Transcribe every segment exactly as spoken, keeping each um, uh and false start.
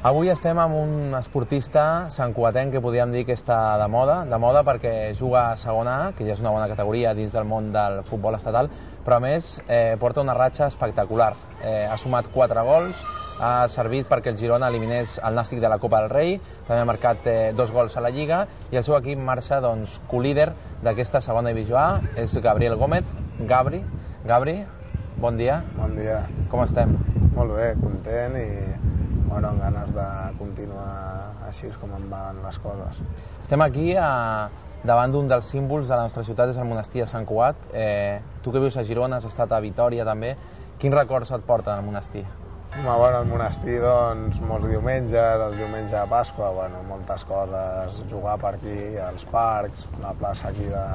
Avui estem amb un esportista santcugatenc que podríem dir que està de moda, de moda perquè juga a segona A, que ja és una bona categoria dins del món del futbol estatal, però a més eh, porta una ratxa espectacular. Eh, ha sumat quatre gols, ha servit perquè el Girona eliminés el Nàstic de la Copa del Rei, també ha marcat eh, dos gols a la Lliga i el seu equip marxa doncs, co-líder d'aquesta segona divisió A, és Gabriel Gómez. Gabri, Gabri, bon dia. Bon dia. Com estem? Molt bé, content i bueno, amb ganes de continuar així com em van les coses. Estem aquí a, davant d'un dels símbols de la nostra ciutat, és el monestir de Sant Cugat. Eh, tu que vius a Girona, has estat a Vitòria també. Quins records et porten al monestir? Home, bueno, al monestir, doncs, molts diumenges, el diumenge de Pasqua, bueno, moltes coses, jugar per aquí, als parcs, la plaça aquí de...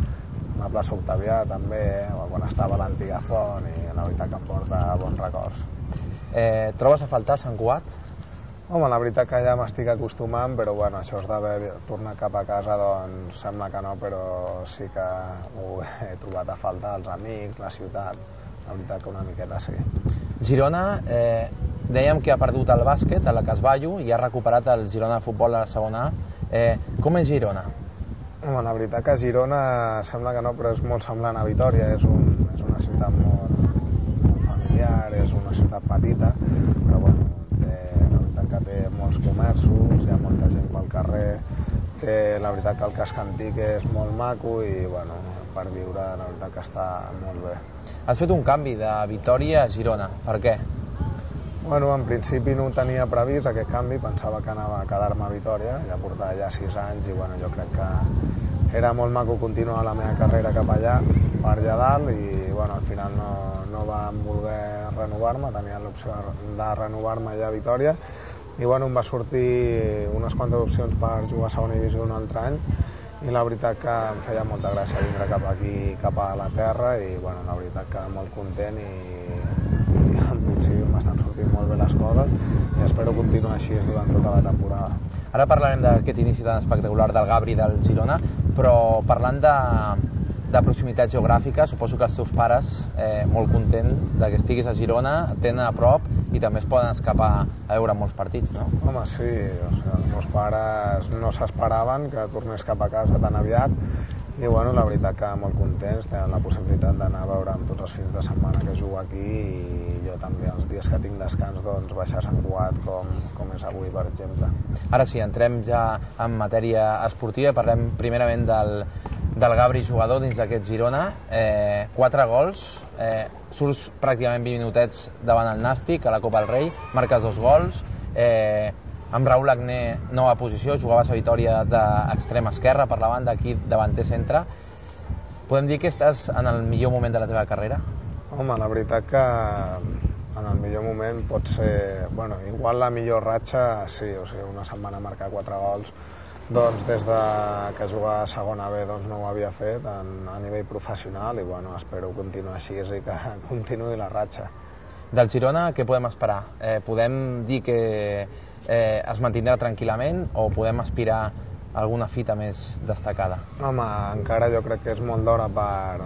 la plaça Octavià també, o quan estava a l'antiga font, i la veritat que em porta bons records. Eh, trobes a faltar Sant Cugat? Home, la veritat que ja m'estic acostumant, però bueno, això és d'haver tornat cap a casa, doncs sembla que no, però sí que ho he trobat a faltar, els amics, la ciutat, la veritat que una miqueta sí. Girona, eh, dèiem que ha perdut el bàsquet a la Casballo i ha recuperat el Girona de futbol a la segona A. Eh, com és Girona? Home, la veritat que Girona sembla que no, però és molt semblant a Vitòria, és, un, és una ciutat molt, molt familiar, és una ciutat petita, però bueno, té, la veritat que té molts comerços, hi ha molta gent pel carrer, té, la veritat que el casc antic és molt maco i bueno, per viure la veritat que està molt bé. Has fet un canvi de Vitòria a Girona, per què? Bueno, en principi no ho tenia previst aquest canvi, pensava que anava a quedar-me a Vitòria, ja portava ja sis anys i bueno, jo crec que era molt maco continuar la meva carrera cap allà, per allà dalt, i bueno, al final no, no vam voler renovar-me, tenia l'opció de renovar-me allà a Vitòria, i bueno, em va sortir unes quantes opcions per jugar a segona divisió un altre any, i la veritat que em feia molta gràcia vindre cap aquí, cap a la terra, i bueno, la veritat que molt content i, i en principi m'estan sortint molt bé les coses i espero continuar així durant tota la temporada. Ara parlarem d'aquest inici tan espectacular del Gabri del Girona, però parlant de, de proximitat geogràfica, suposo que els teus pares, eh, molt content de que estiguis a Girona, et tenen a prop i també es poden escapar a veure molts partits, no? Home, sí, o sigui, els meus pares no s'esperaven que tornés cap a casa tan aviat i bueno, la veritat que molt contents, tenen la possibilitat d'anar a veure amb tots els fins de setmana que jugo aquí i jo també els dies que tinc descans doncs baixar a Sant Cugat com, com és avui, per exemple. Ara sí, entrem ja en matèria esportiva i parlem primerament del, del Gabri jugador dins d'aquest Girona. Eh, quatre gols, eh, surts pràcticament vint minutets davant el Nàstic a la Copa del Rei, marques dos gols, eh, amb Raül Agné, nova posició, jugaves a Vitòria d'extrema esquerra, per la banda, aquí davanter centre. Podem dir que estàs en el millor moment de la teva carrera? Home, la veritat que en el millor moment pot ser... Bueno, igual la millor ratxa, sí, o sigui, una setmana marcar quatre gols, doncs des de que jugava a segona B doncs no ho havia fet en, a nivell professional i bueno, espero continuar així i que continuï la ratxa. Del Girona, què podem esperar? Eh, podem dir que eh, es mantindrà tranquil·lament o podem aspirar a alguna fita més destacada? Home, encara jo crec que és molt d'hora per,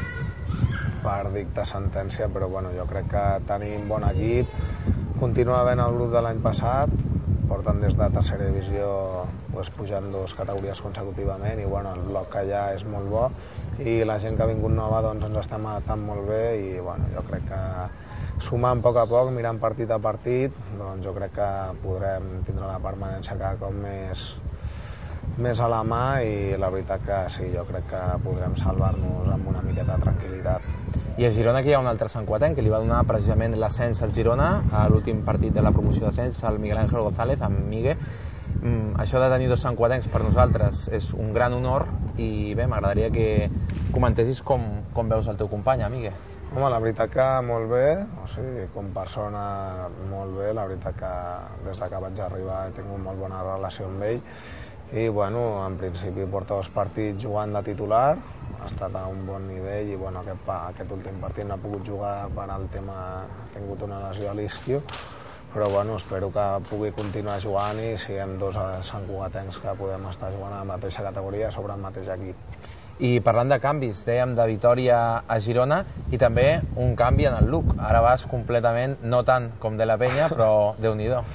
per dictar sentència, però bueno, jo crec que tenim bon equip, continua havent el grup de l'any passat, porten des de tercera divisió pues, pujant dues categories consecutivament i bueno, el bloc que hi ha és molt bo i la gent que ha vingut nova doncs, ens estem adaptant molt bé i bueno, jo crec que sumant a poc a poc, mirant partit a partit, doncs jo crec que podrem tindre una permanència cada cop més, més a la mà i la veritat que sí, jo crec que podrem salvar-nos amb una miqueta de tranquil·litat. I a Girona aquí hi ha un altre santcugatenc que li va donar precisament l'ascens al Girona a l'últim partit de la promoció d'ascens, el Miguel Ángel González, amb Migue. Mm, això de tenir dos santcugatencs per nosaltres és un gran honor i bé, m'agradaria que comentessis com, com veus el teu company, Migue. Home, la veritat que molt bé, o sigui, com persona molt bé, la veritat que des que vaig arribar he tingut molt bona relació amb ell i bueno, en principi porta dos partits jugant de titular, ha estat a un bon nivell i bueno, aquest, aquest últim partit no ha pogut jugar per al tema, ha tingut una lesió a l'isquio, però bueno, espero que pugui continuar jugant i siguem dos santcugatencs que podem estar jugant a la mateixa categoria sobre el mateix equip. I parlant de canvis, dèiem de Vitòria a Girona i també un canvi en el look. Ara vas completament, no tant com de la Penya, però Déu-n'hi-do.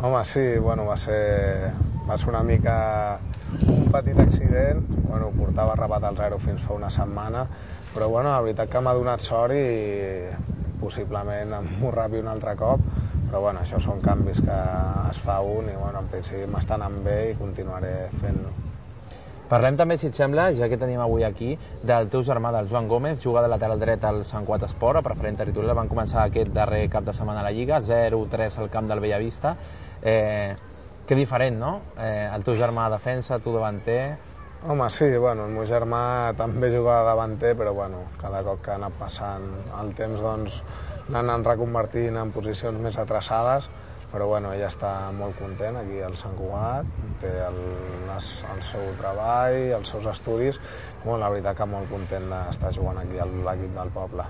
Home, sí, bueno, va ser, va ser una mica un petit accident, bueno, portava rapat al zero fins fa una setmana, però bueno, la veritat que m'ha donat sort i possiblement m'ho rapi un altre cop, però bueno, això són canvis que es fa un i bueno, en principi m'està anant bé i continuaré fent-ho. Parlem també, si et sembla, ja que tenim avui aquí, del teu germà, del Joan Gómez, juga de lateral dret al Sant Cugat Esport, a preferent territorial. Van començar aquest darrer cap de setmana a la Lliga, zero tres al camp del Bellavista. Eh, que diferent, no? Eh, el teu germà defensa, tu davanter... Home, sí, bueno, el meu germà també jugava davanter, però bueno, cada cop que ha anat passant el temps, doncs, n'han anat reconvertint en posicions més atreçades, però bueno, ella està molt content aquí al Sant Cugat, té el, les, el seu treball, els seus estudis, i bueno, la veritat que molt content d'estar jugant aquí a l'equip del poble.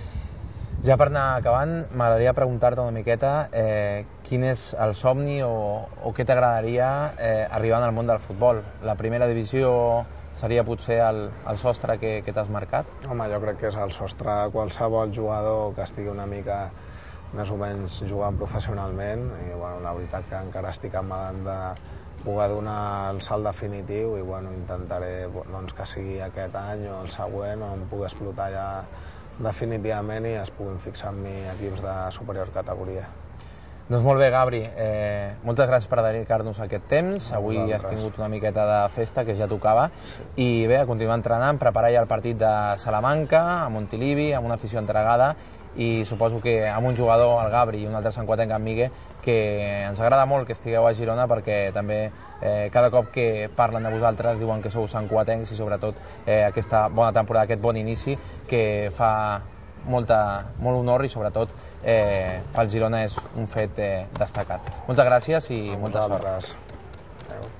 Ja per anar acabant, m'agradaria preguntar-te una miqueta eh, quin és el somni o, o què t'agradaria eh, arribar al món del futbol. La primera divisió seria potser el, el sostre que, que t'has marcat? Home, jo crec que és el sostre de qualsevol jugador que estigui una mica més o menys jugant professionalment i bueno, la veritat que encara estic amagant de poder donar el salt definitiu i bueno, intentaré doncs, que sigui aquest any o el següent on pugui explotar ja definitivament i es puguin fixar en mi equips de superior categoria. Doncs molt bé, Gabri, eh, moltes gràcies per dedicar-nos aquest temps. Avui has tingut una miqueta de festa que ja tocava i bé, a continuar entrenant, preparar ja el partit de Salamanca, a Montilivi, amb una afició entregada i suposo que amb un jugador, el Gabri, i un altre santcuatenc, en Migue, que ens agrada molt que estigueu a Girona perquè també eh, cada cop que parlen de vosaltres diuen que sou santcuatencs i sobretot eh, aquesta bona temporada, aquest bon inici que fa molta, molt honor i sobretot eh, pel Girona és un fet eh, destacat. Moltes gràcies i molta sort.